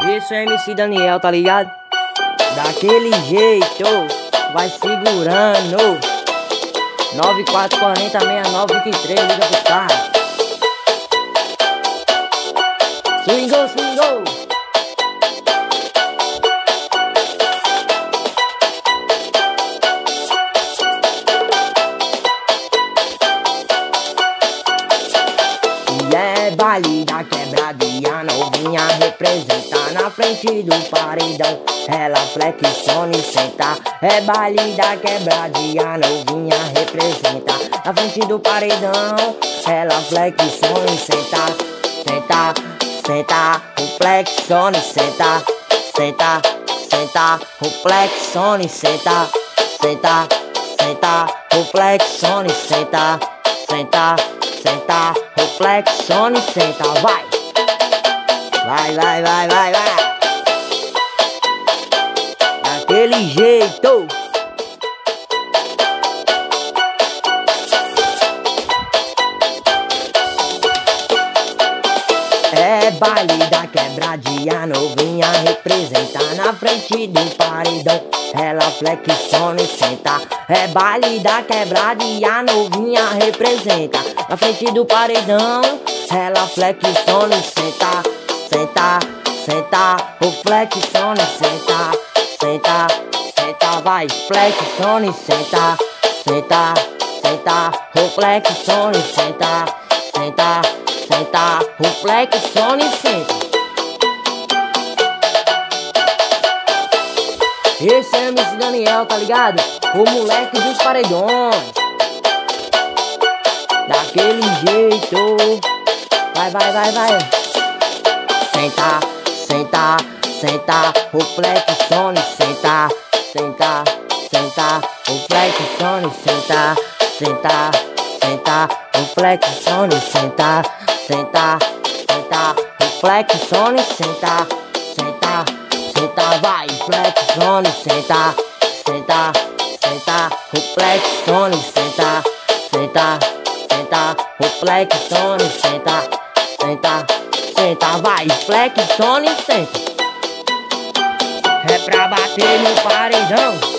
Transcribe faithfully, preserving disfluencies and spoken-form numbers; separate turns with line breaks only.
Esse é o M C Daniel, tá ligado? Daquele jeito, vai segurando. nove quatro quatro zero, seis nove vinte e três, liga pros caras. Swingou, swingou. E é baile da quebrada e a novinha representa na frente do paredão. Ela flexiona e senta. É baile da quebrada e a novinha representa na frente do paredão. Ela flexiona e senta. Senta, senta, flexiona e senta. Senta, senta, flexiona e senta. Senta, senta, flexiona e senta. Senta, senta, flexiona e senta, vai! Vai, vai, vai, vai, vai! Daquele jeito! É baile da quebrada e a novinha representa na frente do paredão. Ela flexiona e senta. É baile da quebrada e a novinha representa na frente do paredão. Ela flexiona e senta. Senta, senta, o flexiona e senta. Senta, senta, vai, flexiona e senta. Senta, senta, o flexiona e senta. Senta, senta, o flexiona e senta. Esse é o M C Daniel, tá ligado? O moleque dos paredões. Daquele jeito. Vai, vai, vai, vai. Senta, senta, senta, o flexiona e senta. Senta, senta, o flexiona e senta. Senta, senta, o flexiona e senta. Senta, senta, o flexiona e senta. Senta, senta, vai, flexiona e senta. Senta, senta, o flexiona e senta. Senta, senta, o flexiona e senta. Senta, senta, vai, flexiona e senta. É pra bater no paredão.